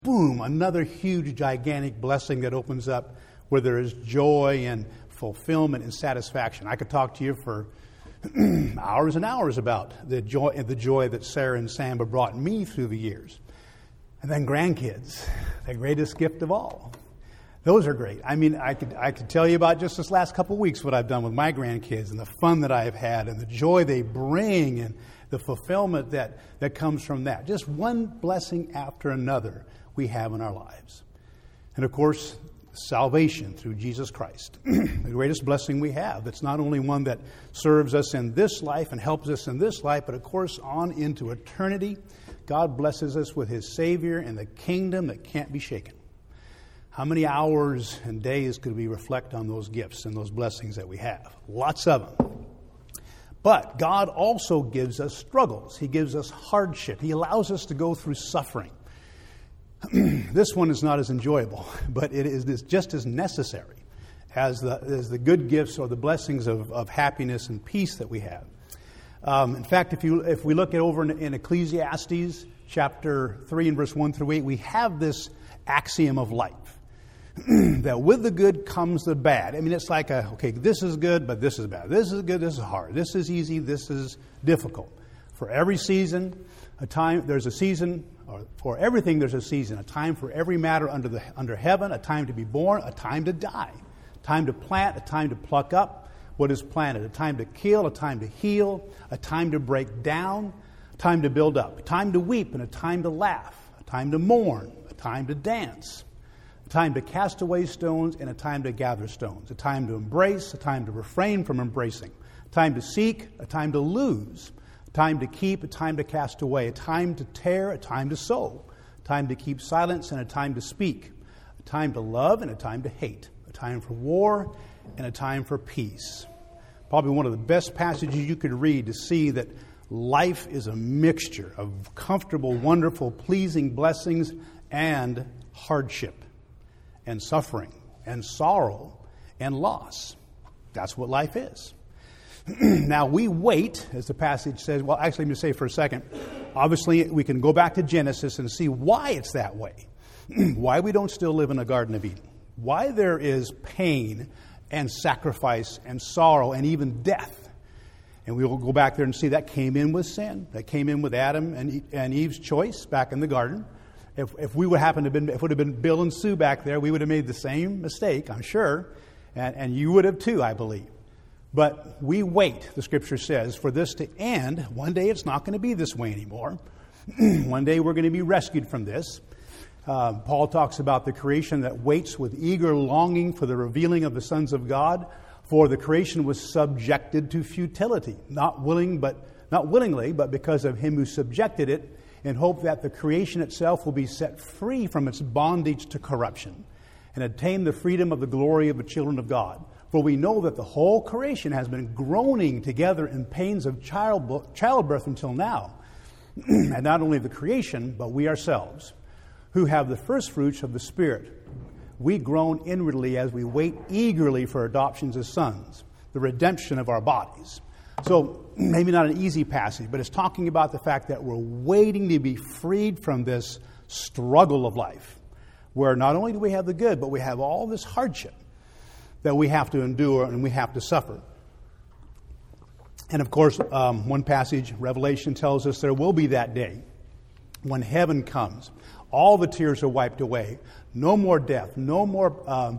boom, another huge, gigantic blessing that opens up where there is joy and fulfillment and satisfaction. I could talk to you for hours and hours about the joy that Sarah and Samba brought me through the years. And then grandkids, the greatest gift of all. Those are great. I mean, I could tell you about just this last couple of weeks what I've done with my grandkids and the fun that I have had and the joy they bring and the fulfillment that comes from that. Just one blessing after another we have in our lives. And of course, salvation through Jesus Christ. The greatest blessing we have. It's not only one that serves us in this life and helps us in this life, but of course on into eternity. God blesses us with His Savior and the kingdom that can't be shaken. How many hours and days could we reflect on those gifts and those blessings that we have? Lots of them. But God also gives us struggles. He gives us hardship. He allows us to go through suffering. This one is not as enjoyable, but it is just as necessary as the good gifts or the blessings of happiness and peace that we have. In fact, if we look at over in Ecclesiastes chapter 3 and verse 1 through 8, we have this axiom of life. That with the good comes the bad. I mean, it's like okay, this is good, but this is bad. This is good, this is hard. This is easy, this is difficult. For every season, there's a season, or for everything there's a season. A time for every matter under heaven, a time to be born, a time to die. A time to plant, a time to pluck up what is planted. A time to kill, a time to heal, a time to break down, a time to build up. A time to weep and a time to laugh. A time to mourn, a time to dance. A time to cast away stones and a time to gather stones. A time to embrace, a time to refrain from embracing. A time to seek, a time to lose. A time to keep, a time to cast away. A time to tear, a time to sow. A time to keep silence and a time to speak. A time to love and a time to hate. A time for war and a time for peace. Probably one of the best passages you could read to see that life is a mixture of comfortable, wonderful, pleasing blessings and hardship and suffering and sorrow and loss. That's what life is. Now we wait, as the passage says. Well, actually, let me say for a second. Obviously, we can go back to Genesis and see why it's that way. Why we don't still live in the Garden of Eden. Why there is pain and sacrifice and sorrow and even death. And we will go back there and see that came in with sin. That came in with Adam and Eve's choice back in the garden. If we would happen to have been, if it would have been Bill and Sue back there, we would have made the same mistake, I'm sure. And you would have too, I believe. But we wait, the Scripture says, for this to end. One day it's not going to be this way anymore. One day we're going to be rescued from this. Paul talks about the creation that waits with eager longing for the revealing of the sons of God. For the creation was subjected to futility, not willingly, but because of Him who subjected it, in hope that the creation itself will be set free from its bondage to corruption and attain the freedom of the glory of the children of God. For we know that the whole creation has been groaning together in pains of childbirth until now. And not only the creation, but we ourselves, who have the first fruits of the Spirit. We groan inwardly as we wait eagerly for adoptions as sons, the redemption of our bodies. So, maybe not an easy passage, but it's talking about the fact that we're waiting to be freed from this struggle of life, where not only do we have the good, but we have all this hardship that we have to endure and we have to suffer. And of course, one passage, Revelation, tells us there will be that day when heaven comes. All the tears are wiped away. No more death. No more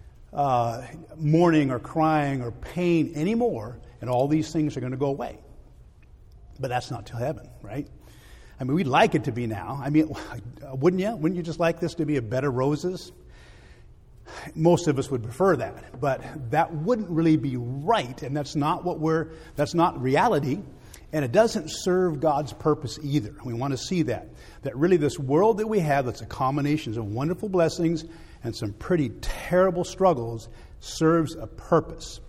mourning or crying or pain anymore. And all these things are going to go away. But that's not till heaven, right? I mean, we'd like it to be now. I mean, wouldn't you? Wouldn't you just like this to be a bed of roses? Most of us would prefer that. But that wouldn't really be right. And that's not reality. And it doesn't serve God's purpose either. We want to see that. That really this world that we have, that's a combination of wonderful blessings and some pretty terrible struggles, serves a purpose.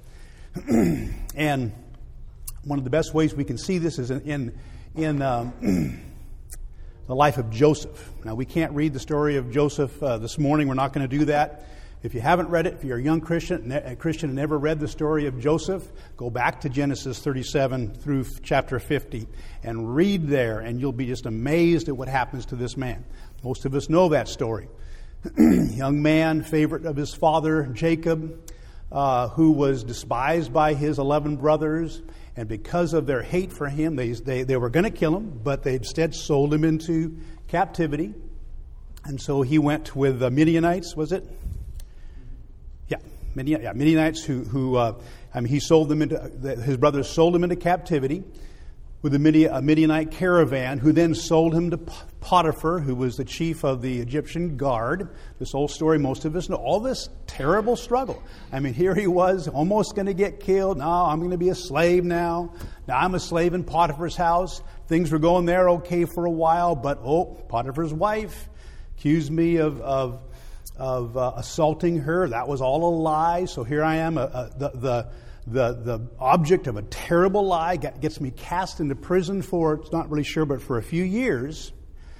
And one of the best ways we can see this is in the life of Joseph. Now, we can't read the story of Joseph this morning. We're not going to do that. If you haven't read it, if you're a young Christian and never read the story of Joseph, go back to Genesis 37 through chapter 50 and read there, and you'll be just amazed at what happens to this man. Most of us know that story. Young man, favorite of his father, Jacob, who was despised by his 11 brothers. And because of their hate for him, they were going to kill him, but they instead sold him into captivity. And so he went with the Midianites, was it? Midianites who he sold them into, his brothers sold him into captivity with a Midianite caravan, who then sold him to Potiphar, who was the chief of the Egyptian guard. This whole story, most of us know. All this terrible struggle. Here he was, almost going to get killed. No, I'm going to be a slave now. Now I'm a slave in Potiphar's house. Things were going there okay for a while, but Potiphar's wife accused me of assaulting her. That was all a lie. So here I am, the object of a terrible lie, gets me cast into prison for, it's not really sure, but for a few years.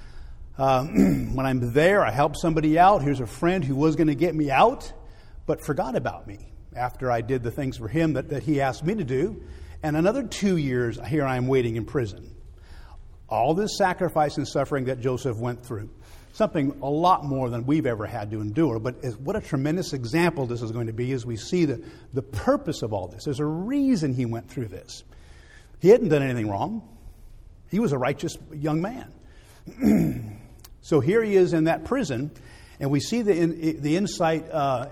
When I'm there, I help somebody out. Here's a friend who was going to get me out, but forgot about me after I did the things for him that he asked me to do. And another 2 years, here I am waiting in prison. All this sacrifice and suffering that Joseph went through. Something a lot more than we've ever had to endure. But what a tremendous example this is going to be as we see the purpose of all this. There's a reason he went through this. He hadn't done anything wrong. He was a righteous young man. So here he is in that prison, and we see the insight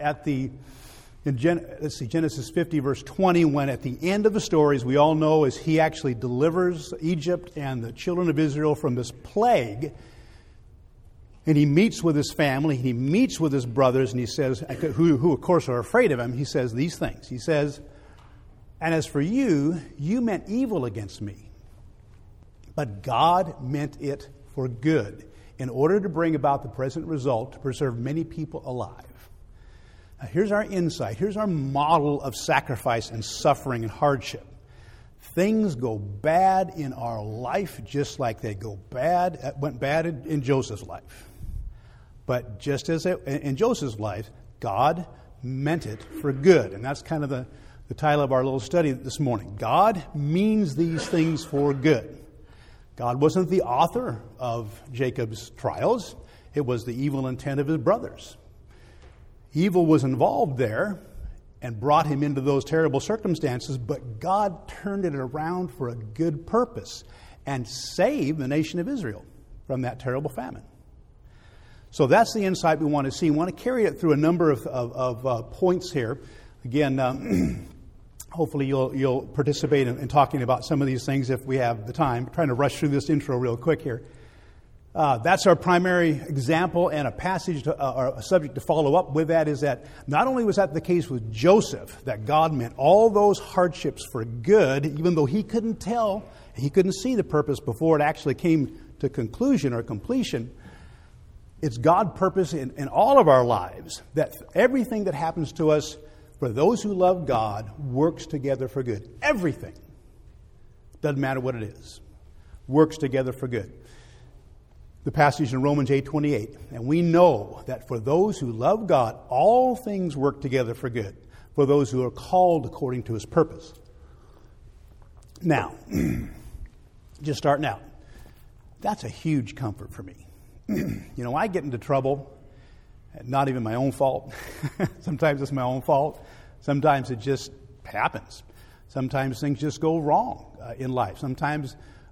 in Genesis 50, verse 20, when at the end of the stories, we all know, as he actually delivers Egypt and the children of Israel from this plague. And he meets with his family, he meets with his brothers, and he says, who of course are afraid of him, he says these things. He says, "And as for you, you meant evil against me, but God meant it for good, in order to bring about the present result, to preserve many people alive." Now here's our insight, here's our model of sacrifice and suffering and hardship. Things go bad in our life just like they went bad in Joseph's life. But just as in Joseph's life, God meant it for good. And that's kind of the title of our little study this morning. God means these things for good. God wasn't the author of Jacob's trials. It was the evil intent of his brothers. Evil was involved there and brought him into those terrible circumstances, but God turned it around for a good purpose and saved the nation of Israel from that terrible famine. So that's the insight we want to see. We want to carry it through a number of points here. Again, hopefully you'll participate in talking about some of these things if we have the time. I'm trying to rush through this intro real quick here. That's our primary example, and a passage or a subject to follow up with that is that not only was that the case with Joseph, that God meant all those hardships for good, even though he couldn't tell, he couldn't see the purpose before it actually came to conclusion or completion. It's God's purpose in all of our lives that everything that happens to us, for those who love God, works together for good. Everything. Doesn't matter what it is. Works together for good. The passage in Romans 8:28. And we know that for those who love God, all things work together for good, for those who are called according to his purpose. Now, just starting out, that's a huge comfort for me. I get into trouble, not even my own fault. Sometimes it's my own fault. Sometimes it just happens. Sometimes things just go wrong in life. Sometimes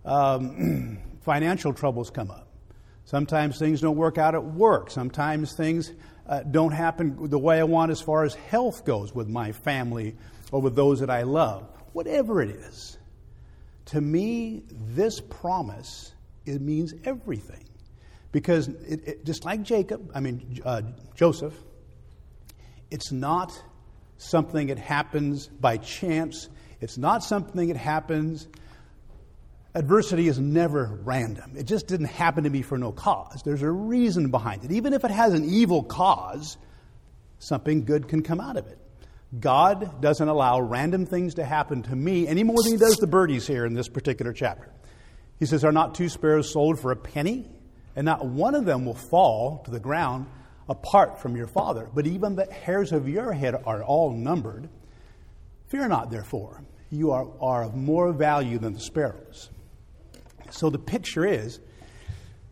financial troubles come up. Sometimes things don't work out at work. Sometimes things don't happen the way I want as far as health goes with my family or with those that I love. Whatever it is, to me, this promise, it means everything. Because it just like Joseph, it's not something that happens by chance. It's not something that happens. Adversity is never random. It just didn't happen to me for no cause. There's a reason behind it. Even if it has an evil cause, something good can come out of it. God doesn't allow random things to happen to me any more than he does the birdies here in this particular chapter. He says, "Are not 2 sparrows sold for a penny? And not one of them will fall to the ground apart from your Father. But even the hairs of your head are all numbered. Fear not, therefore. You are of more value than the sparrows." So the picture is,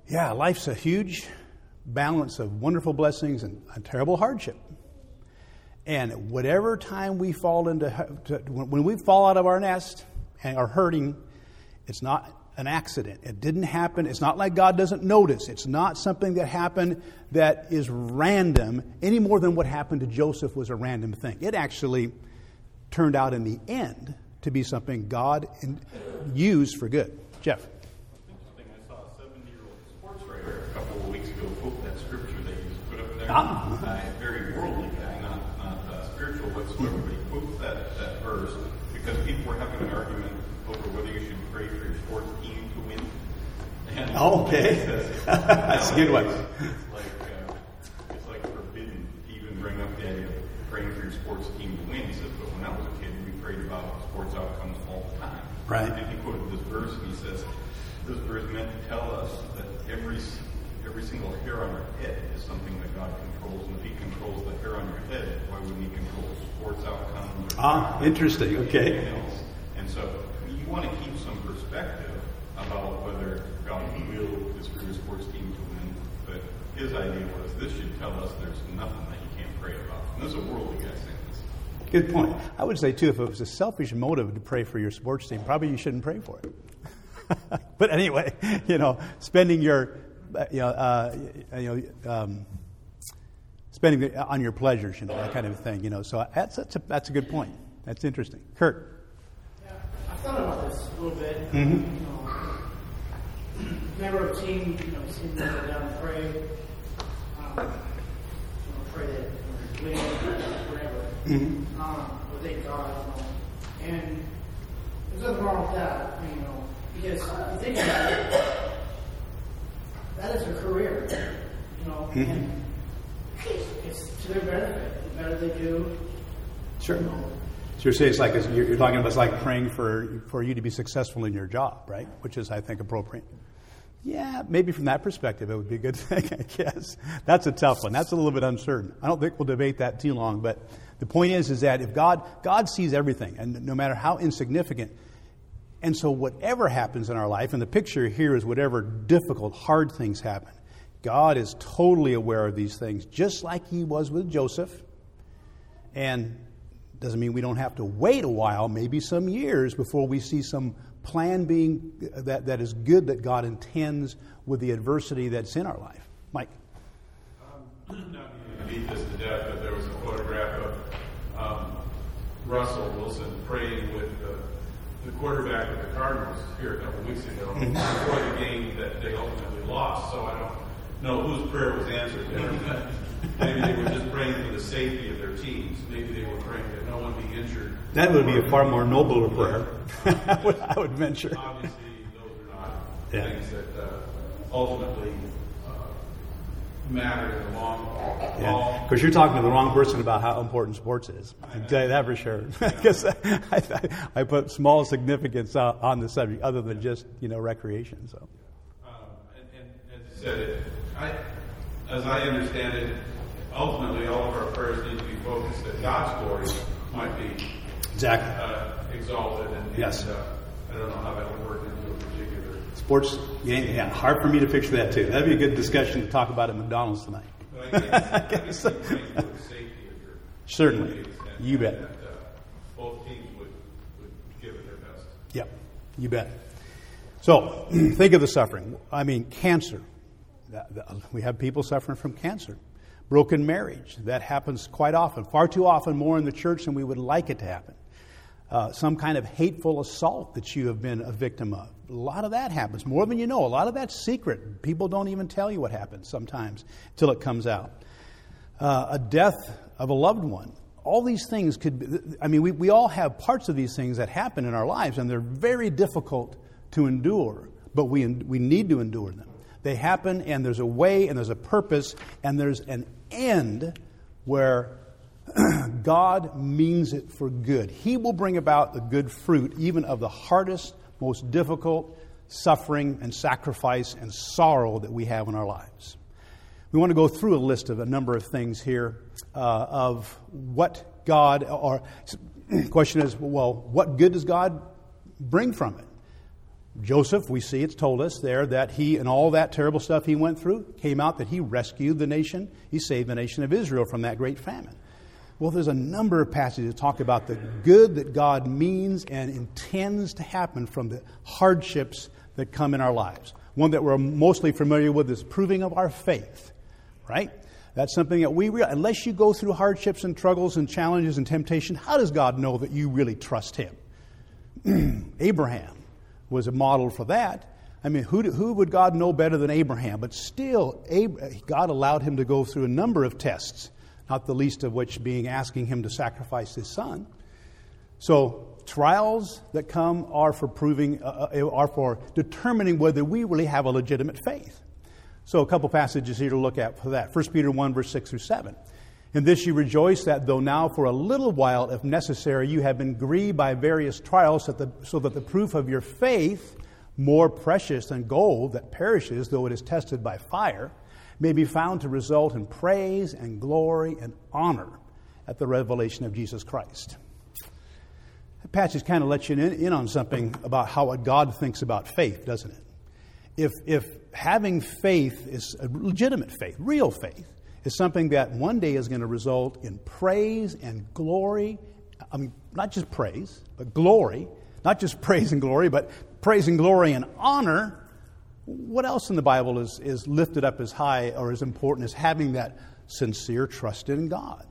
Yeah, life's a huge balance of wonderful blessings and a terrible hardship. And whatever time we fall when we fall out of our nest and are hurting, it's not an accident. It didn't happen. It's not like God doesn't notice. It's not something that happened that is random any more than what happened to Joseph was a random thing. It actually turned out in the end to be something God used for good. Jeff. I saw a 70-year-old sports writer a couple of weeks ago quote that scripture that you put up there. A very worldly guy, not spiritual whatsoever, but he quotes that verse because people were having an argument over whether you should pray for your sports team to win. And okay. That's a good one. It's like forbidden to even bring up the idea of praying for your sports team to win. He says, but when I was a kid, we prayed about sports outcomes all the time. Right. And he quoted this verse, and he says, this verse meant to tell us that every single hair on our head is something that God controls. And if he controls the hair on your head, why wouldn't he control sports outcomes? Interesting. Okay. Else? And so you want to keep some perspective about whether God's will is for your sports team to win. But his idea was this should tell us there's nothing that you can't pray about. And this is a worldly guy saying this. Good point. I would say, too, if it was a selfish motive to pray for your sports team, probably you shouldn't pray for it. But anyway, spending spending it on your pleasures, that kind of thing, So that's a good point. That's interesting. Kurt. Yeah, I thought about this a little bit. Mm-hmm. Member of team, seem to go down and pray. Pray that we win, whatever. Mm-hmm. Or thank God. And there's nothing wrong with that, because if you think about it, that is their career, Mm-hmm. and it's to their benefit. The better they do, Sure. So you're saying it's like you're talking about it's like praying for you to be successful in your job, right? Which is, I think, appropriate. Yeah, maybe from that perspective, it would be a good thing, I guess. That's a tough one. That's a little bit uncertain. I don't think we'll debate that too long, but the point is that if God sees everything, and no matter how insignificant, and so whatever happens in our life, and the picture here is whatever difficult, hard things happen, God is totally aware of these things, just like he was with Joseph. And doesn't mean we don't have to wait a while, maybe some years, before we see some plan being that is good that God intends with the adversity that's in our life. Mike. Not to beat this to death, but there was a photograph of Russell Wilson praying with the quarterback of the Cardinals here a couple of weeks ago before the game that they ultimately lost. So I don't know whose prayer was answered there. Maybe they were just praying for the safety of their teams. Maybe they were praying that no one be injured. That would be a far more nobler prayer, I would venture. Obviously, those are not things that ultimately matter in the long haul. Yeah, because you're talking to the wrong person about how important sports is. I can tell you that for sure. Because I put small significance on the subject, other than just recreation. So, and as you said, as I understand it, ultimately all of our prayers need to be focused that God's glory might be exalted. And yes. I don't know how that would work into a particular sports game. Yeah, hard for me to picture that too. That'd be a good discussion to talk about at McDonald's tonight. Certainly, you bet. Both teams would give it their best. Yep, you bet. So think of the suffering. I mean, cancer. We have people suffering from cancer. Broken marriage. That happens quite often. Far too often, more in the church than we would like it to happen. Some kind of hateful assault that you have been a victim of. A lot of that happens. More than you know. A lot of that's secret. People don't even tell you what happens sometimes till it comes out. A death of a loved one. All these things could be... we all have parts of these things that happen in our lives, and they're very difficult to endure. But we need to endure them. They happen, and there's a way, and there's a purpose, and there's an end where God means it for good. He will bring about the good fruit, even of the hardest, most difficult suffering and sacrifice and sorrow that we have in our lives. We want to go through a list of a number of things here of what God, or the question is, well, what good does God bring from it? Joseph, we see it's told us there that he, and all that terrible stuff he went through, came out that he rescued the nation. He saved the nation of Israel from that great famine. Well, there's a number of passages that talk about the good that God means and intends to happen from the hardships that come in our lives. One that we're mostly familiar with is proving of our faith, right? That's something that unless you go through hardships and struggles and challenges and temptation, how does God know that you really trust Him? Abraham was a model for that. I mean, who would God know better than Abraham? But still, God allowed him to go through a number of tests, not the least of which being asking him to sacrifice his son. So trials that come are for determining whether we really have a legitimate faith. So a couple passages here to look at for that. 1 Peter 1, verse 6 through 7. In this you rejoice that though now for a little while, if necessary, you have been grieved by various trials, so that the proof of your faith, more precious than gold that perishes though it is tested by fire, may be found to result in praise and glory and honor at the revelation of Jesus Christ. That passage kind of lets you in on something about how God thinks about faith, doesn't it? If having faith is a legitimate faith, real faith, is something that one day is going to result in praise and glory. I mean, not just praise, but glory. Not just praise and glory, but praise and glory and honor. What else in the Bible is lifted up as high or as important as having that sincere trust in God?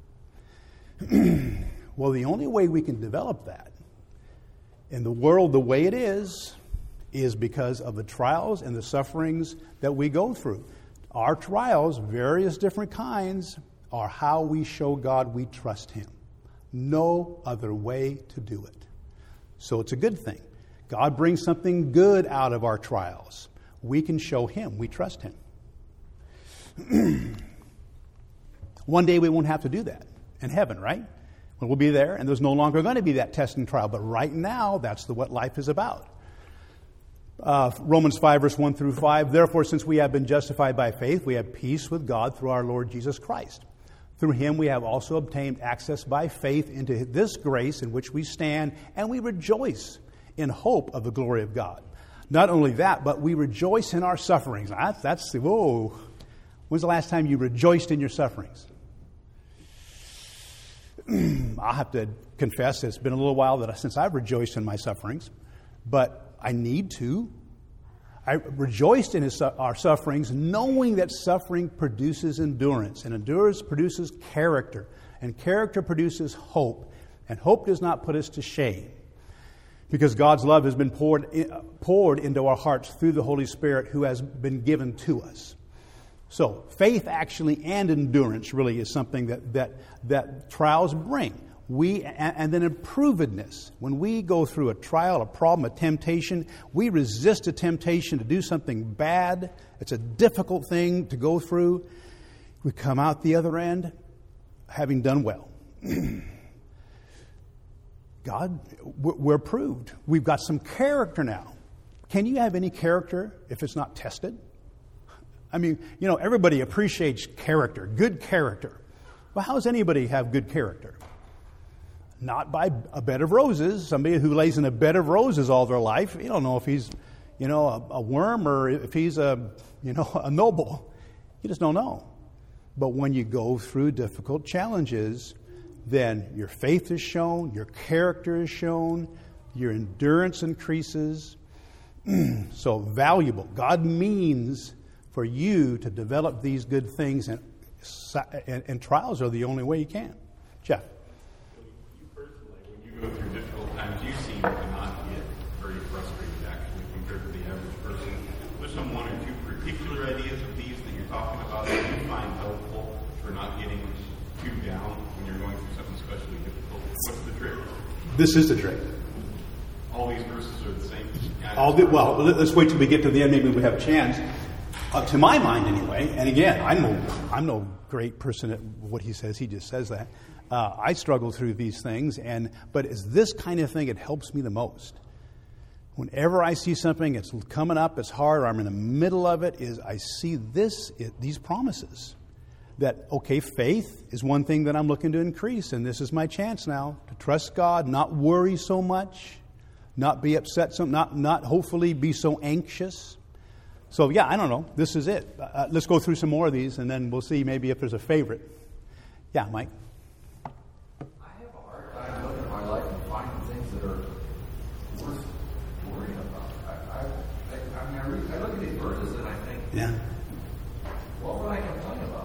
Well, the only way we can develop that in the world the way it is because of the trials and the sufferings that we go through. Our trials, various different kinds, are how we show God we trust Him. No other way to do it. So it's a good thing. God brings something good out of our trials. We can show Him we trust Him. One day we won't have to do that in heaven, right? When we'll be there and there's no longer going to be that test and trial. But right now, that's what life is about. Romans 5, verse 1 through 5. Therefore, since we have been justified by faith, we have peace with God through our Lord Jesus Christ. Through Him we have also obtained access by faith into this grace in which we stand, and we rejoice in hope of the glory of God. Not only that, but we rejoice in our sufferings. Whoa. When's the last time you rejoiced in your sufferings? I'll have to confess it's been a little while since I've rejoiced in my sufferings, but I need to. I rejoiced in our sufferings, knowing that suffering produces endurance, and endurance produces character, and character produces hope, and hope does not put us to shame, because God's love has been poured into our hearts through the Holy Spirit who has been given to us. So faith actually and endurance really is something that trials bring. And then improvedness. When we go through a trial, a problem, a temptation, we resist a temptation to do something bad. It's a difficult thing to go through. We come out the other end having done well. God, we're proved. We've got some character now. Can you have any character if it's not tested? I mean, everybody appreciates character, good character. Well, how does anybody have good character? Not by a bed of roses. Somebody who lays in a bed of roses all their life, you don't know if he's, a worm or if he's a noble. You just don't know. But when you go through difficult challenges, then your faith is shown, your character is shown, your endurance increases. So valuable. God means for you to develop these good things, and trials are the only way you can. Jeff. Go through difficult times, you seem to not get very frustrated, actually, compared to the average person. There's some one or two particular ideas of these that you're talking about that you find helpful for not getting too down when you're going through something especially difficult. What's the trick? This is the trick. All these verses are the same. Well, let's wait till we get to the end. Maybe we have a chance. To my mind, anyway, and again, I'm no great person at what he says. He just says that. I struggle through these things, but it's this kind of thing that helps me the most. Whenever I see something that's coming up, it's hard, or I'm in the middle of it, I see these promises. That, okay, faith is one thing that I'm looking to increase, and this is my chance now to trust God, not worry so much, not be upset, not hopefully be so anxious. So yeah, I don't know. This is it. Let's go through some more of these, and then we'll see maybe if there's a favorite. Yeah, Mike. I have a hard time looking at my life and finding things that are worth worrying about. I look at these verses and I think, Yeah. what would I complain about?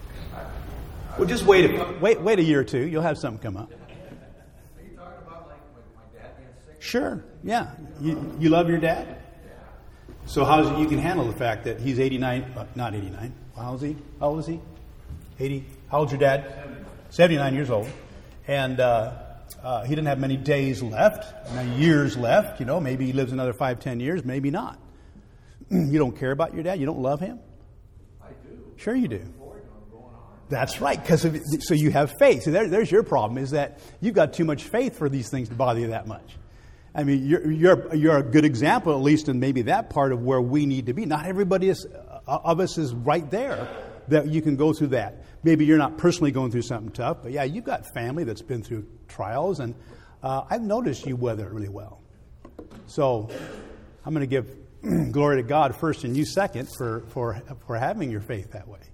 Well, just wait a year or two. You'll have something come up. Are you talking about like my dad being sick? Sure. Yeah. You love your dad? Yeah. So you can handle the fact that he's 89, not 89. How old is he? How old is he? 80. How old's your dad? 79 years old. And he didn't have many days left, many years left. You know, maybe he lives another 5-10 years, maybe not. You don't care about your dad? You don't love him? I do. Sure you do. Going on. That's right, so you have faith. So there's your problem, is that you've got too much faith for these things to bother you that much. I mean, you're a good example, at least in maybe that part of where we need to be. Not everybody of us is right there that you can go through that. Maybe you're not personally going through something tough, but yeah, you've got family that's been through trials, and I've noticed you weather it really well. So I'm going to give glory to God first and you second for having your faith that way.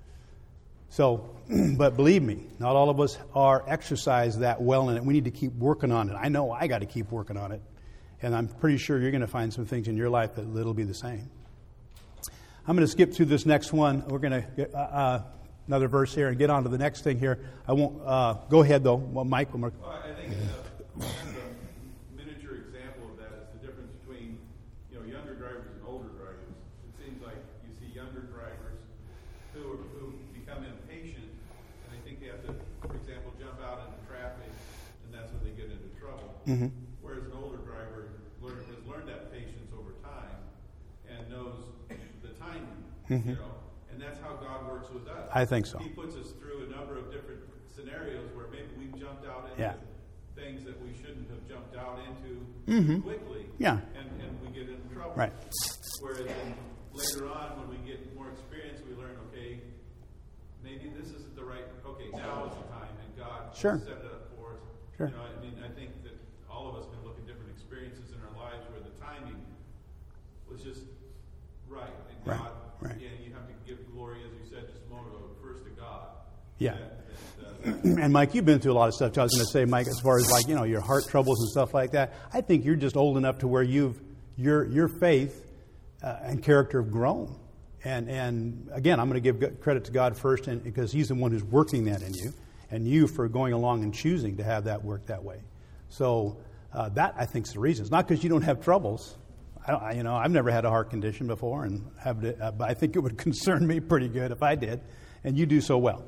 So, but believe me, not all of us are exercised that well in it. We need to keep working on it. I know I got to keep working on it. And I'm pretty sure you're going to find some things in your life that it'll be the same. I'm going to skip through this next one. We're going to get another verse here and get on to the next thing here. I won't go ahead, though. Well, Mike. Well, I think kind of a miniature example of that is the difference between younger drivers and older drivers. It seems like you see younger drivers who become impatient, and they think they have to, for example, jump out into traffic, and that's when they get into trouble. Mm-hmm. Whereas an older driver has learned that patience over time and knows the timing, Mm-hmm. and that's how God works with us. I think so. He puts us through a number of different scenarios where maybe we've jumped out into things that we shouldn't have jumped out into quickly, Yeah. and we get into trouble. Right. Whereas then later on, when we get more experience, we learn, okay, maybe this isn't the right, now is the time, and God Sure. set it up for us. Sure. I think that all of us can look at different experiences in our lives where the timing was just right. And God, Right. and you have to give glory, as you said just a moment ago, first to God. Yeah. And Mike, you've been through a lot of stuff. I was going to say, Mike, as far as your heart troubles and stuff like that, I think you're just old enough to where your faith and character have grown. And again, I'm going to give credit to God first, because He's the one who's working that in you, and you for going along and choosing to have that work that way. So that, I think, is the reason. It's not because you don't have troubles. I've never had a heart condition before, but I think it would concern me pretty good if I did, and you do so well.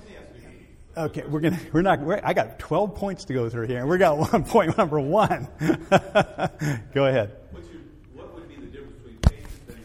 Okay, I got 12 points to go through here, and we got point number 1. Go ahead. What would be the difference between patience and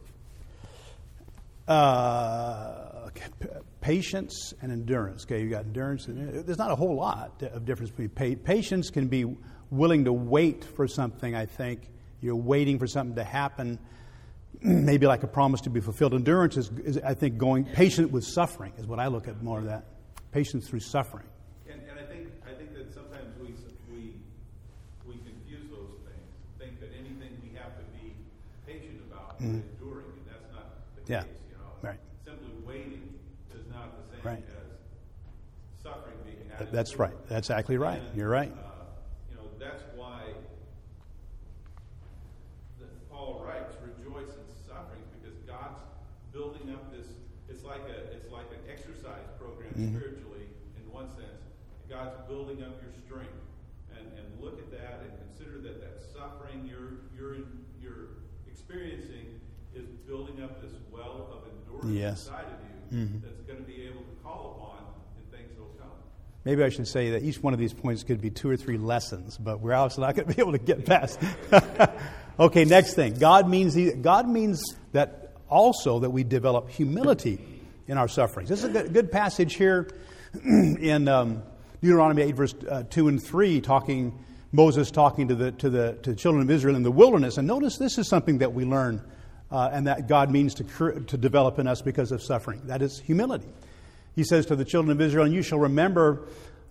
endurance? Patience and endurance. Okay, you got endurance. There's not a whole lot of difference between patience can be willing to wait for something. I think you're waiting for something to happen, maybe like a promise to be fulfilled. Endurance is I think, going patient with suffering is what I look at more of that. Patience through suffering. And I think that sometimes we confuse those things. Think that anything we have to be patient about is enduring, and that's not the case. Yeah. Right. Simply waiting is not the same Right. as suffering being added. That's right. That's exactly right. You're right. That's why Paul writes, "Rejoice in sufferings," because God's building up this. It's like an exercise program spiritually, in one sense. God's building up your strength, and look at that and consider that suffering you're experiencing is building up this well of endurance inside of you that's going to be able to call upon, and things will come. Maybe I should say that each one of these points could be 2 or 3 lessons, but we're obviously not going to be able to get past. Okay, next thing. God means that also that we develop humility in our sufferings. This is a good passage here in Deuteronomy 8, verse 2 and 3, Moses talking to the children of Israel in the wilderness. And notice this is something that we learn and that God means to develop in us because of suffering. That is humility. He says to the children of Israel, "And you shall remember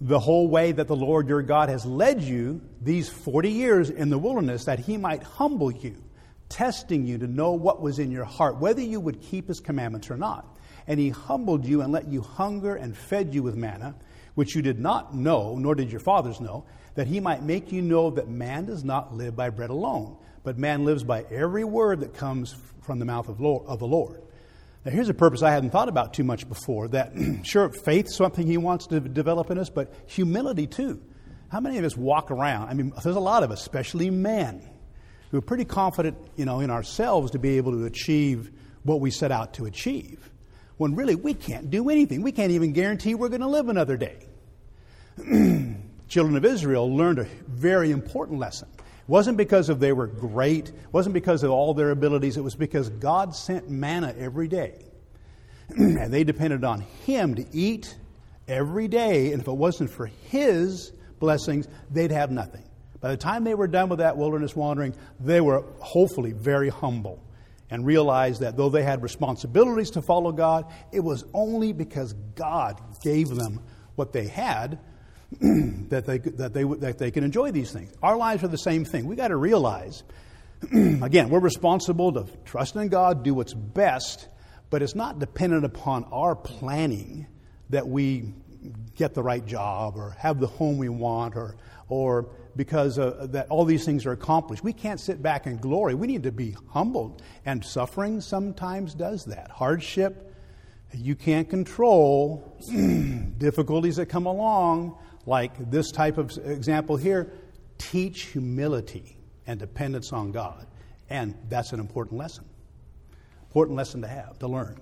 the whole way that the Lord your God has led you these 40 years in the wilderness, that he might humble you, testing you to know what was in your heart, whether you would keep his commandments or not. And he humbled you and let you hunger and fed you with manna, which you did not know, nor did your fathers know, that he might make you know that man does not live by bread alone, but man lives by every word that comes from the mouth of the Lord. Now, here's a purpose I hadn't thought about too much before, that sure, faith's something he wants to develop in us, but humility too. How many of us walk around? I mean, there's a lot of us, especially men, who are pretty confident, in ourselves to be able to achieve what we set out to achieve, when really we can't do anything. We can't even guarantee we're going to live another day. Children of Israel learned a very important lesson. It wasn't because they were great. It wasn't because of all their abilities. It was because God sent manna every day. And they depended on him to eat every day. And if it wasn't for his blessings, they'd have nothing. By the time they were done with that wilderness wandering, they were hopefully very humble and realized that though they had responsibilities to follow God, it was only because God gave them what they had that they can enjoy these things. Our lives are the same thing. We got to realize, again, we're responsible to trust in God, do what's best, but it's not dependent upon our planning that we get the right job or have the home we want or because that all these things are accomplished. We can't sit back and glory. We need to be humbled, and suffering sometimes does that. Hardship, you can't control. Difficulties that come along, like this type of example here, teach humility and dependence on God. And that's an important lesson. Important lesson to have, to learn.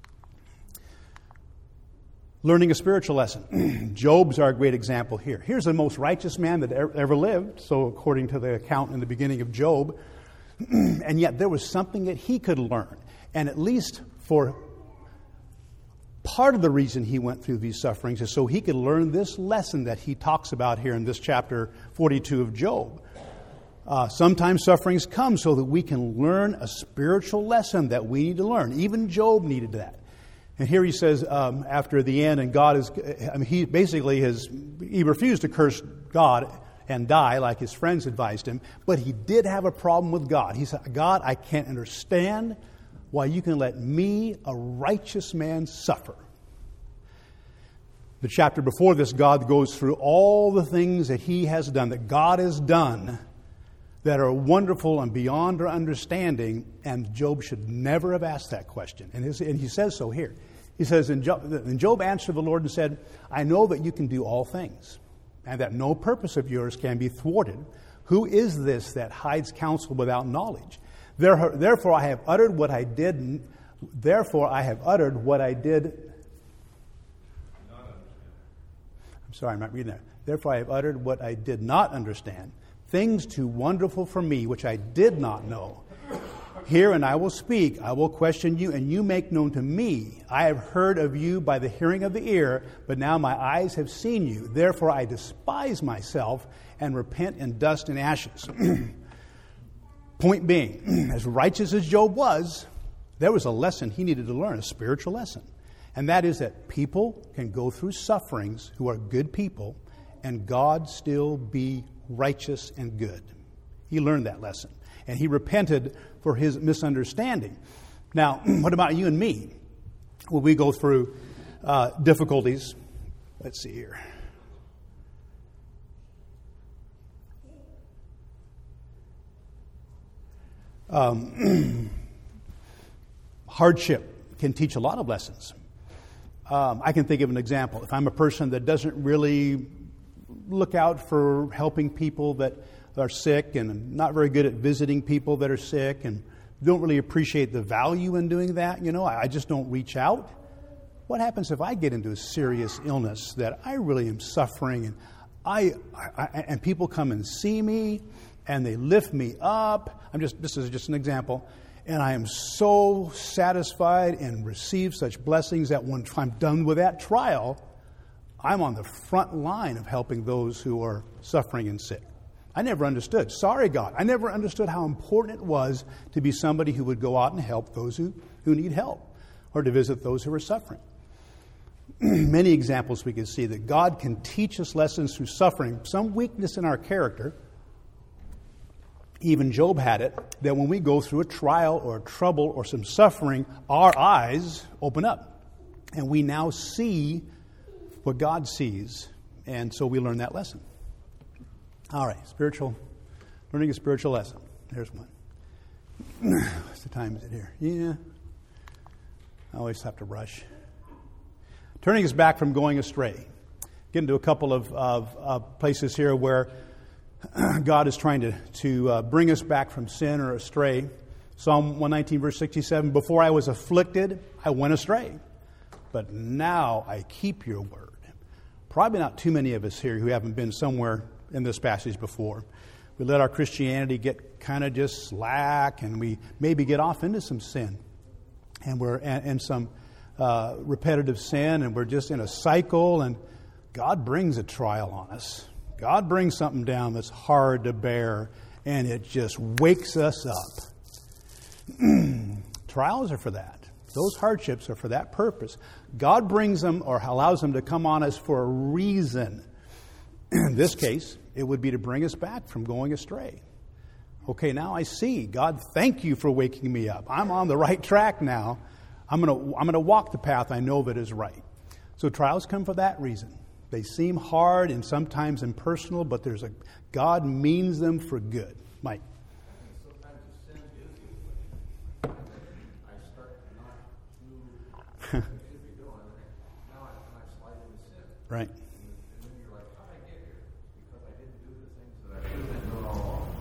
Learning a spiritual lesson. Job's our great example here. Here's the most righteous man that ever lived, so according to the account in the beginning of Job. And yet there was something that he could learn. And at least for part of the reason he went through these sufferings is so he could learn this lesson that he talks about here in this chapter 42 of Job. Sometimes sufferings come so that we can learn a spiritual lesson that we need to learn. Even Job needed that. And here he says after the end, and God is, he refused to curse God and die like his friends advised him, but he did have a problem with God. He said, God, I can't understand why you can let me, a righteous man, suffer. The chapter before this, God goes through all the things that he has done, that God has done, that are wonderful and beyond our understanding, and Job should never have asked that question. And he says so here. He says, and Job answered the Lord and said, I know that you can do all things, and that no purpose of yours can be thwarted. Who is this that hides counsel without knowledge? Therefore I have uttered what I did. Therefore I have uttered what I did. I'm sorry, I'm not reading that. Therefore I have uttered what I did not understand, things too wonderful for me which I did not know. Hear and I will speak. I will question you, and you make known to me. I have heard of you by the hearing of the ear, but now my eyes have seen you. Therefore I despise myself and repent in dust and ashes. Point being, as righteous as Job was, there was a lesson he needed to learn, a spiritual lesson. And that is that people can go through sufferings who are good people, and God still be righteous and good. He learned that lesson. And he repented for his misunderstanding. Now, what about you and me? Will we go through difficulties? Let's see here. Hardship can teach a lot of lessons. I can think of an example. If I'm a person that doesn't really look out for helping people that are sick, and I'm not very good at visiting people that are sick, and don't really appreciate the value in doing that, I just don't reach out. What happens if I get into a serious illness that I really am suffering, and and people come and see me, and they lift me up? This is just an example. And I am so satisfied and receive such blessings that when I'm done with that trial, I'm on the front line of helping those who are suffering and sick. I never understood. Sorry, God. I never understood how important it was to be somebody who would go out and help those who need help, or to visit those who are suffering. many examples we can see that God can teach us lessons through suffering, some weakness in our character. Even Job had it, that when we go through a trial or a trouble or some suffering, our eyes open up. And we now see what God sees. And so we learn that lesson. All right, learning a spiritual lesson. There's one. What's the time is it here? Yeah. I always have to rush. Turning us back from going astray. Get into a couple of places here where God is trying to bring us back from sin or astray. Psalm 119, verse 67, before I was afflicted, I went astray. But now I keep your word. Probably not too many of us here who haven't been somewhere in this passage before. We let our Christianity get kind of just slack, and we maybe get off into some sin. And we're in some repetitive sin, and we're just in a cycle, and God brings a trial on us. God brings something down that's hard to bear, and it just wakes us up. Trials are for that. Those hardships are for that purpose. God brings them or allows them to come on us for a reason. In this case, it would be to bring us back from going astray. Okay, now I see. God, thank you for waking me up. I'm on the right track now. I'm going to walk the path I know that is right. So trials come for that reason. They seem hard and sometimes impersonal, but God means them for good. Mike. Sometimes the sin is the way. I start to not do what I should be doing. Now I slide into sin. Right. And then you're like, how did I get here? Because I didn't do the things that I should have been doing all along.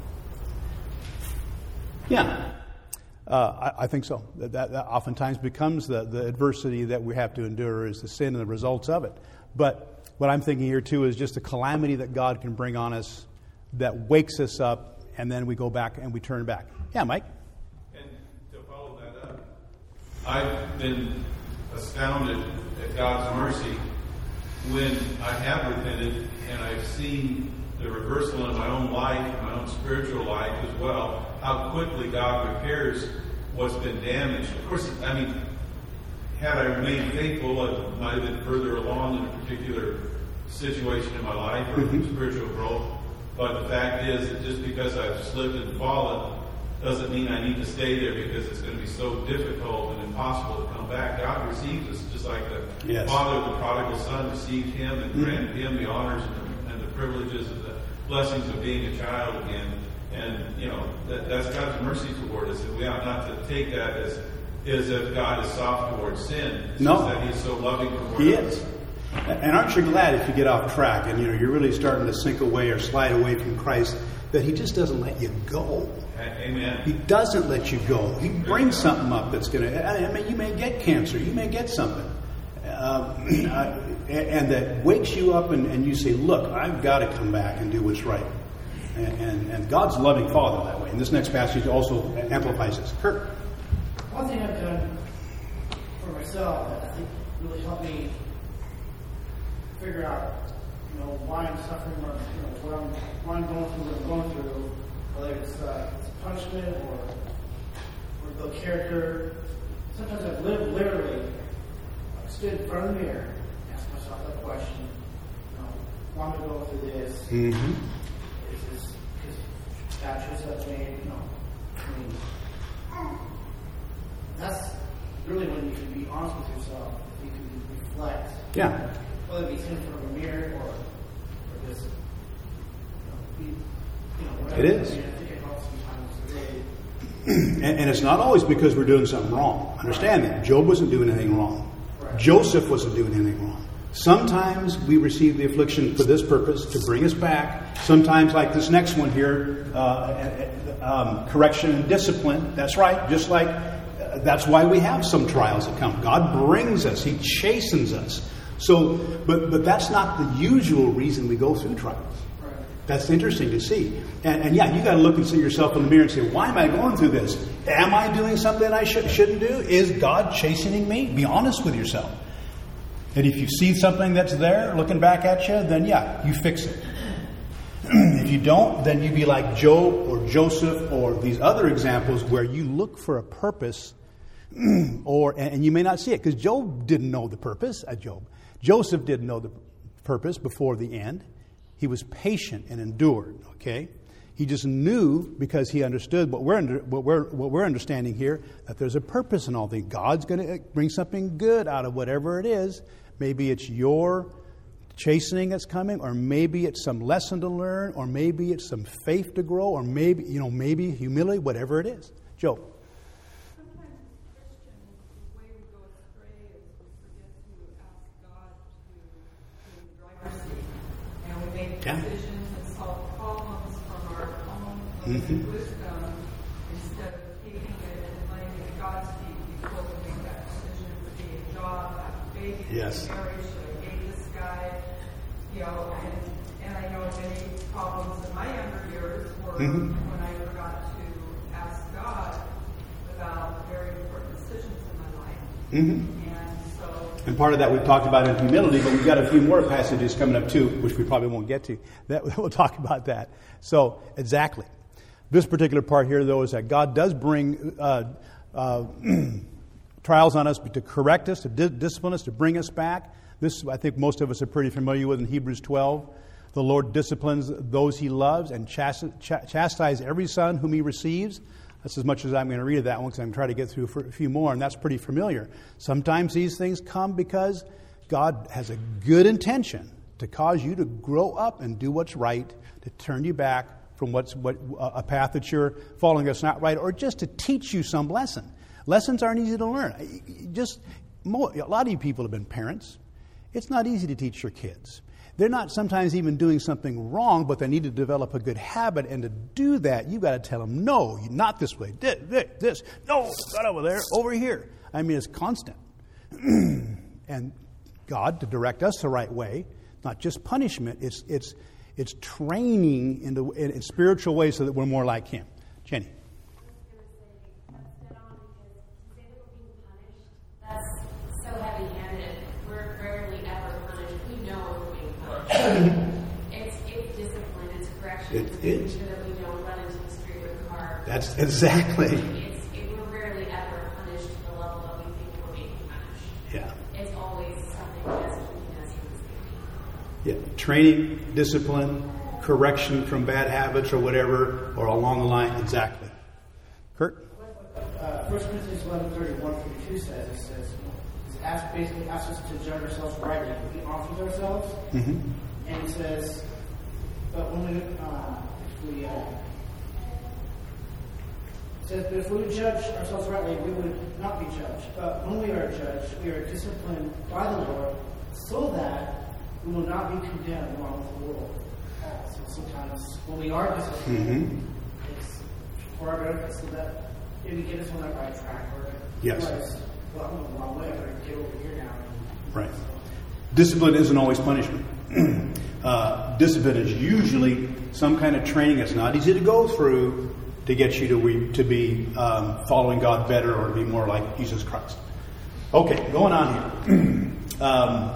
Yeah. I think so. That oftentimes becomes the adversity that we have to endure is the sin and the results of it. But what I'm thinking here, too, is just a calamity that God can bring on us that wakes us up, and then we go back and we turn back. Yeah, Mike? And to follow that up, I've been astounded at God's mercy when I have repented and I've seen the reversal in my own life, my own spiritual life as well, how quickly God repairs what's been damaged. Of course, I mean, had I remained faithful, I might have been further along in a particular situation in my life or spiritual growth. But the fact is that just because I've slipped and fallen doesn't mean I need to stay there because it's going to be so difficult and impossible to come back. God receives us just like the father of the prodigal son received him and granted him the honors and the privileges and the blessings of being a child again. And, you know, that's God's mercy toward us. And we ought not to take that as if God is soft towards sin. It's just that He's so loving toward us. He is. And aren't you glad if you get off track and you're really starting to sink away or slide away from Christ that He just doesn't let you go? Amen. He doesn't let you go. He brings something up that's going to... I mean, you may get cancer. You may get something. And that wakes you up and you say, look, I've got to come back and do what's right. And God's a loving Father that way. And this next passage also amplifies this. Kurt? One thing I've done for myself that I think really helped me figure out, why I'm suffering or, why I'm going through what I'm going through, whether it's punishment or build character. Sometimes I've literally stood in front of the mirror, asked myself that question, why am I going through this? Mm-hmm. Is this because God chose that way? That's really when you can be honest with yourself. You can reflect. Yeah. Whether it be in front of a mirror or just, whatever. It is. I think it helps sometimes really. And it's not always because we're doing something wrong. Understand that. Job wasn't doing anything wrong. Right. Joseph wasn't doing anything wrong. Sometimes we receive the affliction for this purpose, to bring us back. Sometimes, like this next one here, correction and discipline. That's right. Just like that's why we have some trials that come. God brings us. He chastens us. So, but that's not the usual reason we go through trials. Right. That's interesting to see. And yeah, you got to look and see yourself in the mirror and say, why am I going through this? Am I doing something I shouldn't do? Is God chastening me? Be honest with yourself. And if you see something that's there looking back at you, then yeah, you fix it. If you don't, then you be like Job or Joseph or these other examples where you look for a purpose And you may not see it, because Job didn't know the purpose. Joseph didn't know the purpose before the end. He was patient and endured, okay? He just knew, because he understood what we're understanding here, that there's a purpose in all things. God's going to bring something good out of whatever it is. Maybe it's your chastening that's coming, or maybe it's some lesson to learn, or maybe it's some faith to grow, or maybe humility, whatever it is. Joe. Sometimes Christians, the way we go astray is we forget to ask God to be in the driver's seat. And we make decisions and solve problems from our own limited wisdom instead of taking it and letting it to God's feet before we make that decision for a job, have a baby, Yes. marriage, should I date this guy? And I know many problems in my younger years were when I forgot to ask God about very important decisions in my life. And part of that we've talked about in humility, but we've got a few more passages coming up too, which we probably won't get to. We'll talk about that. So, exactly. This particular part here, though, is that God does bring trials on us to correct us, to discipline us, to bring us back. This, I think most of us are pretty familiar with in Hebrews 12. The Lord disciplines those He loves and chastises every son whom He receives. That's as much as I'm going to read of that one, because I'm trying to get through a few more, and that's pretty familiar. Sometimes these things come because God has a good intention to cause you to grow up and do what's right, to turn you back from a path that you're following that's not right, or just to teach you some lesson. Lessons aren't easy to learn. A lot of you people have been parents. It's not easy to teach your kids. They're not sometimes even doing something wrong, but they need to develop a good habit. And to do that, you've got to tell them, no, not this way. This. No, not over there, over here. I mean, it's constant. And God, to direct us the right way, not just punishment, it's training in spiritual ways so that we're more like Him. Jenny. It's discipline, it's correction. It is. So that we don't run into the street with a car. That's exactly. We're rarely ever punished to the level that we think we're being punished. Yeah. It's always something that's keeping us from escaping. Yeah. Training, discipline, correction from bad habits or whatever, or along the line. Exactly. Kurt? 1 Corinthians 11:31-32 says, basically asks us to judge ourselves rightly. We offer ourselves, and it says, but if we would judge ourselves rightly, we would not be judged. But when we are judged, we are disciplined by the Lord, so that we will not be condemned along with the world. So sometimes when we are disciplined, it's for our benefit, so that maybe get us on that right track, or realize, well, I'm going the wrong way. I better get over here now. Right. Discipline isn't always punishment. Discipline is usually some kind of training that's not easy to go through to get you to be following God better or to be more like Jesus Christ. Okay, going on here.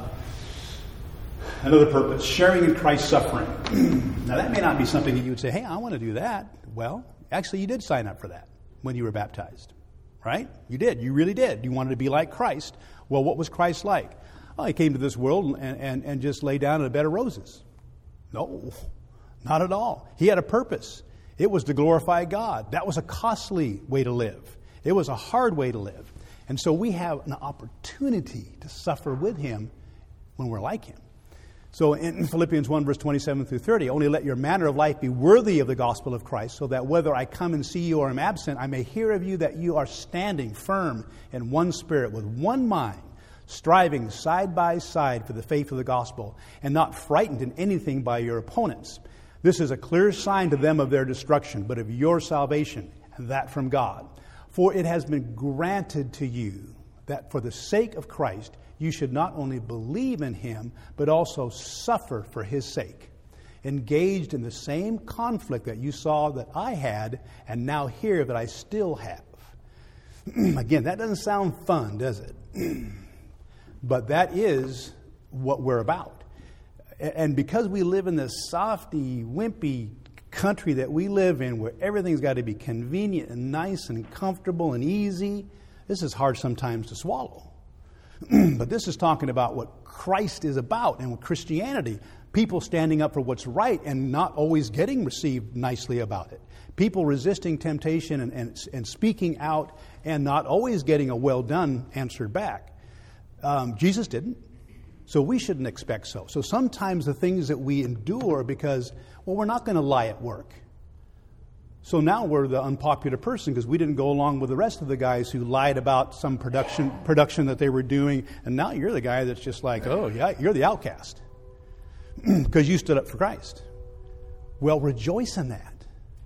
Another purpose, sharing in Christ's suffering. Now, that may not be something that you would say, hey, I want to do that. Well, actually, you did sign up for that when you were baptized. Right? You did. You really did. You wanted to be like Christ. Well, what was Christ like? Well, He came to this world and just lay down in a bed of roses. No, not at all. He had a purpose. It was to glorify God. That was a costly way to live. It was a hard way to live. And so we have an opportunity to suffer with Him when we're like Him. So in Philippians 1, verse 27 through 30, only let your manner of life be worthy of the gospel of Christ, so that whether I come and see you or am absent, I may hear of you that you are standing firm in one spirit, with one mind, striving side by side for the faith of the gospel, and not frightened in anything by your opponents. This is a clear sign to them of their destruction, but of your salvation, and that from God. For it has been granted to you that for the sake of Christ, you should not only believe in Him, but also suffer for His sake, engaged in the same conflict that you saw that I had, and now hear that I still have. Again, that doesn't sound fun, does it? But that is what we're about. And because we live in this softy, wimpy country that we live in, where everything's got to be convenient and nice and comfortable and easy, This is hard sometimes to swallow. But this is talking about what Christ is about and what Christianity, people standing up for what's right and not always getting received nicely about it. People resisting temptation and speaking out and not always getting a well done answered back. Jesus didn't. So we shouldn't expect so. So sometimes the things that we endure because, well, we're not going to lie at work. So now we're the unpopular person because we didn't go along with the rest of the guys who lied about some production that they were doing. And now you're the guy that's just like, oh, yeah, you're the outcast because you stood up for Christ. Well, rejoice in that.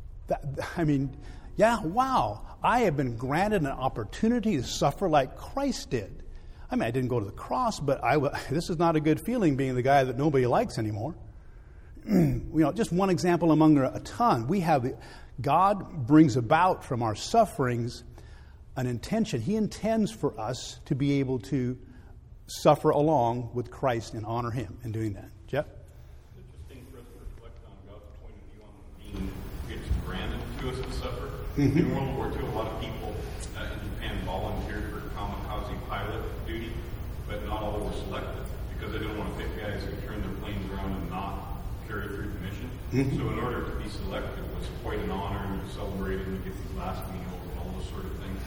Wow, I have been granted an opportunity to suffer like Christ did. I didn't go to the cross, but this is not a good feeling being the guy that nobody likes anymore. Just one example among a ton. God brings about from our sufferings an intention. He intends for us to be able to suffer along with Christ and honor Him in doing that. Jeff? It's interesting for us to reflect on God's point of view on being it's granted to us to suffer. Mm-hmm. In World War II, a lot of people in Japan volunteered for kamikaze pilot duty, but not all were selected because they didn't want to pick guys who turn their planes around and not carry through the mission. Mm-hmm. So in order to be selected was quite an honor, and you celebrated and you get these last meals and all those sort of things.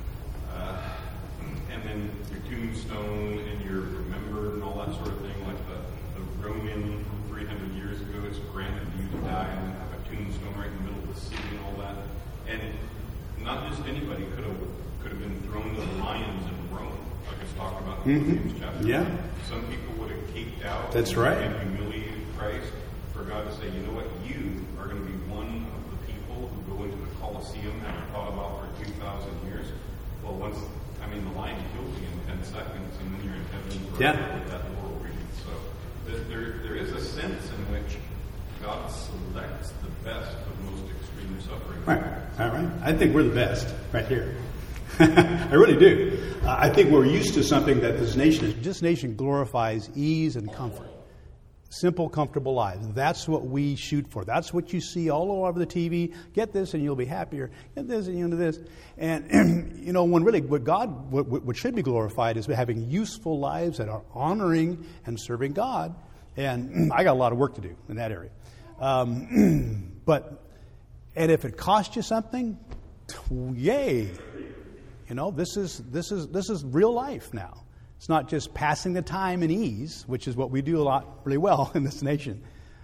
And then your tombstone and you're remembered and all that sort of thing, like the Roman from 300 years ago, it's granted you to die and have a tombstone right in the middle of the city and all that. And not just anybody could have been thrown to the lions in Rome, like it's talked about in Philippians chapter 1. Yeah. Some people would have caped out. That's right. And humiliated Christ for God to say, you know what, you are going to be one of the people who go into the Colosseum and are thought about for 2,000 years. Well, the lion killed you in 10 seconds, and then you're in heaven forever with that laurel wreath. So there is a sense in which God selects the best of most extreme suffering. All right. I think we're the best right here. I really do. I think we're used to something that this nation glorifies ease and comfort. Simple, comfortable lives. That's what we shoot for. That's what you see all over the TV. Get this and you'll be happier. Get this and you'll do this. And when really what should be glorified is having useful lives that are honoring and serving God. And I got a lot of work to do in that area. And if it costs you something, yay. This is real life now. It's not just passing the time in ease, which is what we do a lot really well in this nation.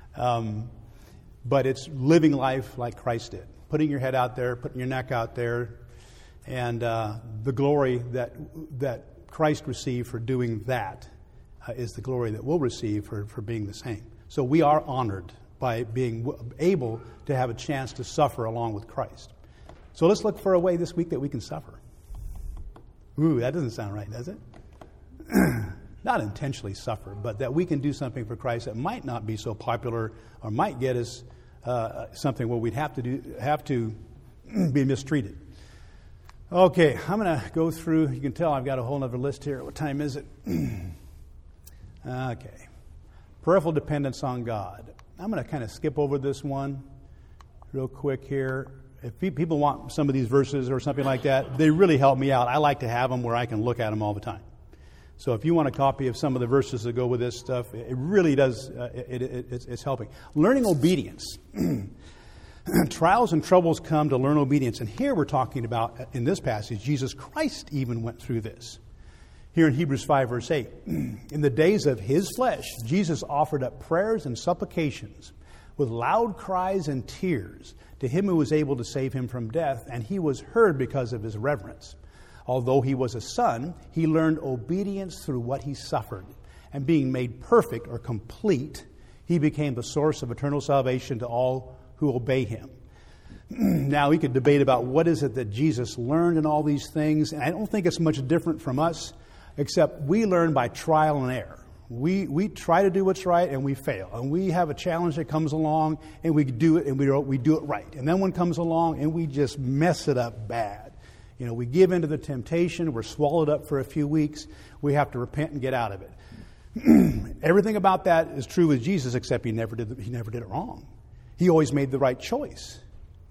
But it's living life like Christ did. Putting your head out there, putting your neck out there. And the glory that Christ received for doing that is the glory that we'll receive for being the same. So we are honored by being able to have a chance to suffer along with Christ. So let's look for a way this week that we can suffer. Ooh, that doesn't sound right, does it? Not intentionally suffer, but that we can do something for Christ that might not be so popular or might get us something where we'd have to be mistreated. Okay, I'm going to go through. You can tell I've got a whole other list here. What time is it? Okay. Prayerful dependence on God. I'm going to kind of skip over this one real quick here. If people want some of these verses or something like that, they really help me out. I like to have them where I can look at them all the time. So if you want a copy of some of the verses that go with this stuff, it really does, it's helping. Learning obedience. Trials and troubles come to learn obedience. And here we're talking about, in this passage, Jesus Christ even went through this. Here in Hebrews 5, verse 8, in the days of His flesh, Jesus offered up prayers and supplications with loud cries and tears to Him who was able to save Him from death, and He was heard because of His reverence. Although He was a son, He learned obedience through what He suffered. And being made perfect or complete, He became the source of eternal salvation to all who obey Him. Now, we could debate about what is it that Jesus learned in all these things. And I don't think it's much different from us, except we learn by trial and error. We try to do what's right and we fail. And we have a challenge that comes along and we do it and we do it right. And then one comes along and we just mess it up bad. We give into the temptation. We're swallowed up for a few weeks. We have to repent and get out of it. Everything about that is true with Jesus, except He never did it wrong. He always made the right choice.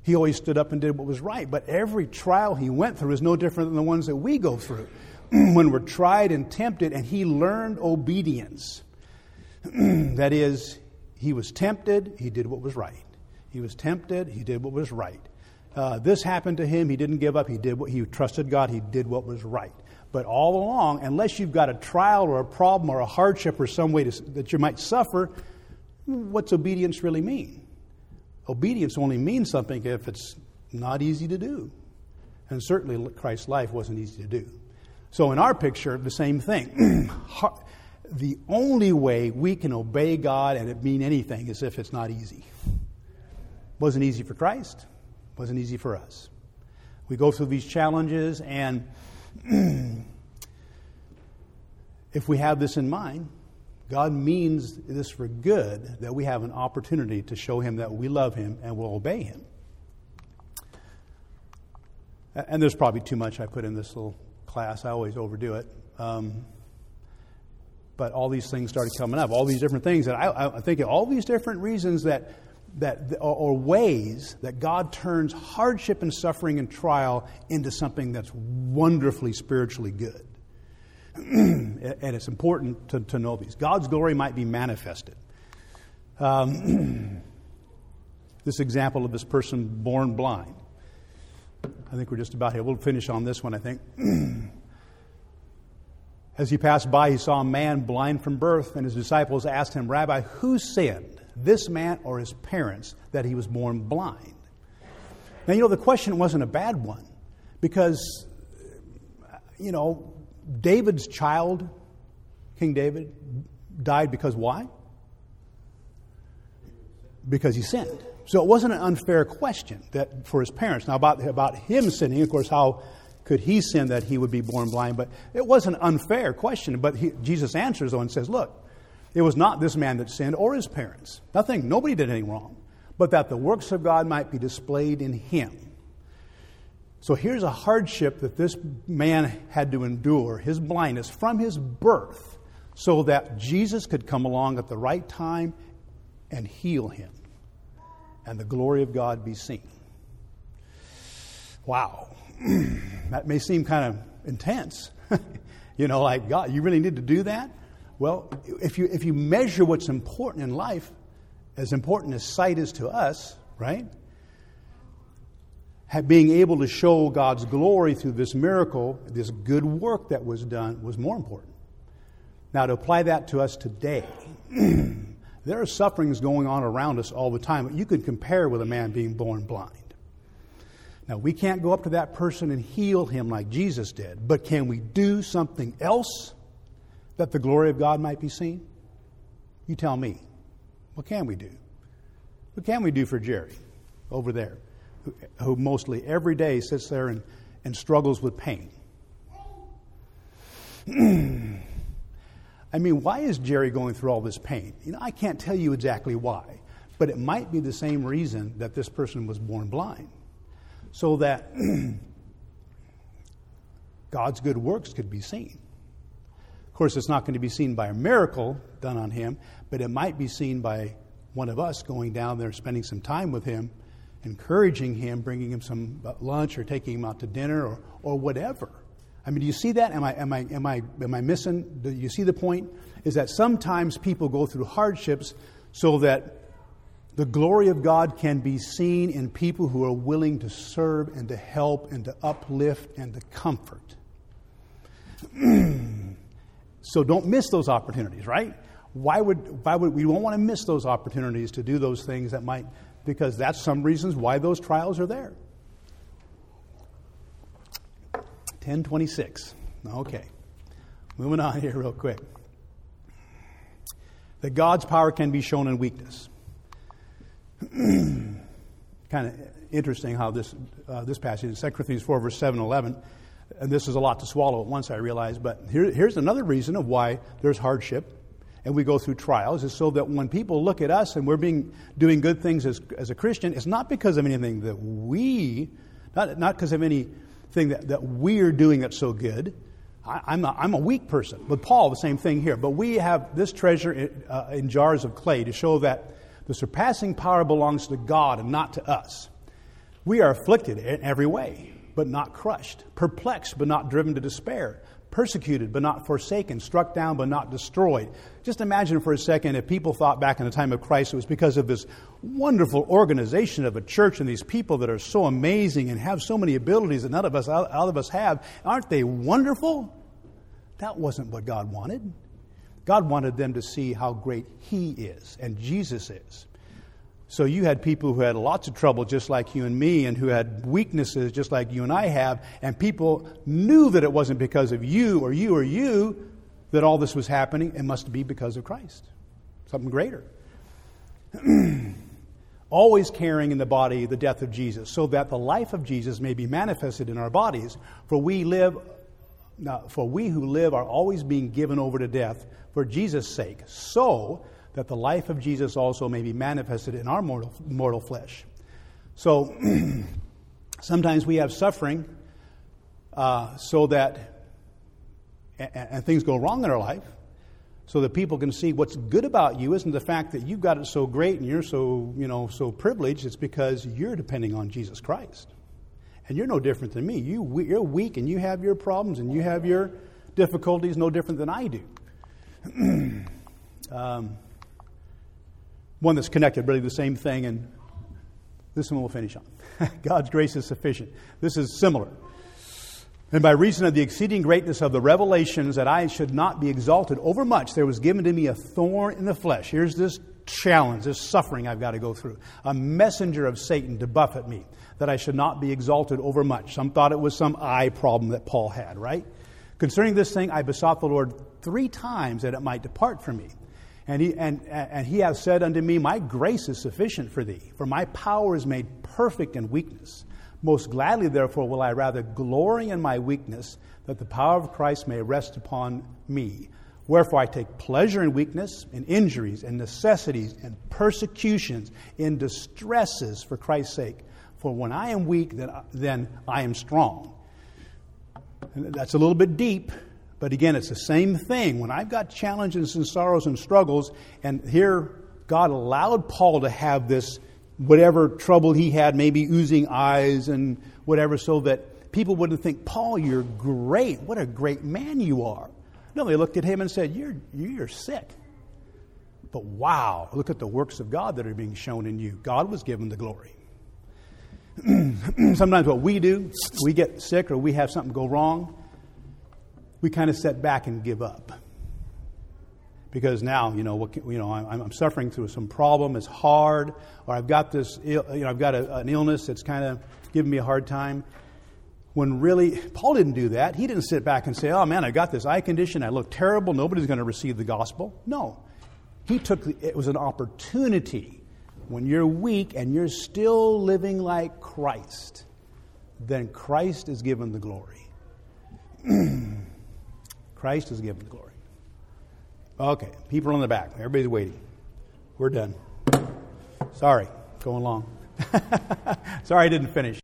He always stood up and did what was right. But every trial he went through is no different than the ones that we go through. When we're tried and tempted, and he learned obedience. That is, he was tempted, he did what was right. He was tempted, he did what was right. This happened to him, he didn't give up, he trusted God, he did what was right. But all along, unless you've got a trial or a problem or a hardship or some way that you might suffer, what's obedience really mean? Obedience only means something if it's not easy to do. And certainly Christ's life wasn't easy to do. So in our picture, the same thing. The only way we can obey God and it mean anything is if it's not easy. Wasn't easy for Christ. Wasn't easy for us. We go through these challenges, and if we have this in mind, God means this for good, that we have an opportunity to show him that we love him and will obey him. And there's probably too much I put in this little class. I always overdo it. But all these things started coming up, all these different things that I think of all these different reasons or ways that God turns hardship and suffering and trial into something that's wonderfully spiritually good. And it's important to know these. God's glory might be manifested. This example of this person born blind. I think we're just about here. We'll finish on this one, I think. As he passed by, he saw a man blind from birth, and his disciples asked him, "Rabbi, who sinned, this man or his parents, that he was born blind?" Now, the question wasn't a bad one, because, David's child, King David, died because why? Because he sinned. So it wasn't an unfair question that for his parents. Now, about him sinning, of course, how could he sin that he would be born blind? But it was an unfair question. But Jesus answers, though, and says, look, it was not this man that sinned or his parents. Nobody did anything wrong. But that the works of God might be displayed in him. So here's a hardship that this man had to endure, his blindness, from his birth, so that Jesus could come along at the right time and heal him, and the glory of God be seen. Wow. That may seem kind of intense. Like, God, you really need to do that? Well, if you measure what's important in life, as important as sight is to us, right? Being able to show God's glory through this miracle, this good work that was done, was more important. Now, to apply that to us today, there are sufferings going on around us all the time that you could compare with a man being born blind. Now, we can't go up to that person and heal him like Jesus did, but can we do something else that the glory of God might be seen? You tell me. What can we do? What can we do for Jerry over there, who mostly every day sits there and struggles with pain? I mean, why is Jerry going through all this pain? I can't tell you exactly why, but it might be the same reason that this person was born blind, so that God's good works could be seen. Of course, it's not going to be seen by a miracle done on him, but it might be seen by one of us going down there, spending some time with him, encouraging him, bringing him some lunch or taking him out to dinner or whatever. I mean, do you see that? Am I missing? Do you see the point? Is that sometimes people go through hardships so that the glory of God can be seen in people who are willing to serve and to help and to uplift and to comfort. So don't miss those opportunities, right? Why would we won't want to miss those opportunities to do those things that might, because that's some reasons why those trials are there. 10:26. Okay. Moving on here real quick. That God's power can be shown in weakness. Kind of interesting how this passage in 2 Corinthians 4, verse 7 and 11, and this is a lot to swallow at once, I realize, but here's another reason of why there's hardship and we go through trials, is so that when people look at us and we're doing good things as a Christian, it's not because of anything that not because of anything that we're doing that's so good. I'm a weak person. With Paul, the same thing here. But we have this treasure in jars of clay to show that the surpassing power belongs to God and not to us. We are afflicted in every way, but not crushed, perplexed, but not driven to despair, persecuted, but not forsaken, struck down, but not destroyed. Just imagine for a second if people thought back in the time of Christ it was because of this wonderful organization of a church and these people that are so amazing and have so many abilities that none of us have. Aren't they wonderful? That wasn't what God wanted. God wanted them to see how great He is and Jesus is. So you had people who had lots of trouble just like you and me, and who had weaknesses just like you and I have, and people knew that it wasn't because of you or you or you that all this was happening. It must be because of Christ. Something greater. Always carrying in the body the death of Jesus, so that the life of Jesus may be manifested in our bodies. For we who live are always being given over to death for Jesus' sake, so that the life of Jesus also may be manifested in our mortal flesh. So sometimes we have suffering so that, and things go wrong in our life, so that people can see what's good about you isn't the fact that you've got it so great and you're so privileged. It's because you're depending on Jesus Christ. And you're no different than me. You're weak and you have your problems and you have your difficulties no different than I do. One that's connected, really the same thing, and this one we'll finish on. God's grace is sufficient. This is similar. And by reason of the exceeding greatness of the revelations, that I should not be exalted overmuch, there was given to me a thorn in the flesh. Here's this challenge, this suffering I've got to go through. A messenger of Satan to buffet me, that I should not be exalted overmuch. Some thought it was some eye problem that Paul had, right? Concerning this thing, I besought the Lord 3 times that it might depart from me. And he hath said unto me, my grace is sufficient for thee, for my power is made perfect in weakness. Most gladly, therefore, will I rather glory in my weakness, that the power of Christ may rest upon me. Wherefore I take pleasure in weakness, in injuries, in necessities, in persecutions, in distresses for Christ's sake. For when I am weak, then I am strong. And that's a little bit deep. But again, it's the same thing. When I've got challenges and sorrows and struggles, and here God allowed Paul to have this, whatever trouble he had, maybe oozing eyes and whatever, so that people wouldn't think, Paul, you're great. What a great man you are. No, they looked at him and said, you're sick. But wow, look at the works of God that are being shown in you. God was given the glory. Sometimes what we do, we get sick or we have something go wrong, we kind of sit back and give up. Because now, I'm suffering through some problem, it's hard, or I've got this, I've got an illness that's kind of giving me a hard time. When really, Paul didn't do that. He didn't sit back and say, oh man, I got this eye condition, I look terrible, nobody's going to receive the gospel. No. It was an opportunity. When you're weak and you're still living like Christ, then Christ is given the glory. Christ is given the glory. Okay, people in the back. Everybody's waiting. We're done. Sorry, going long. Sorry I didn't finish.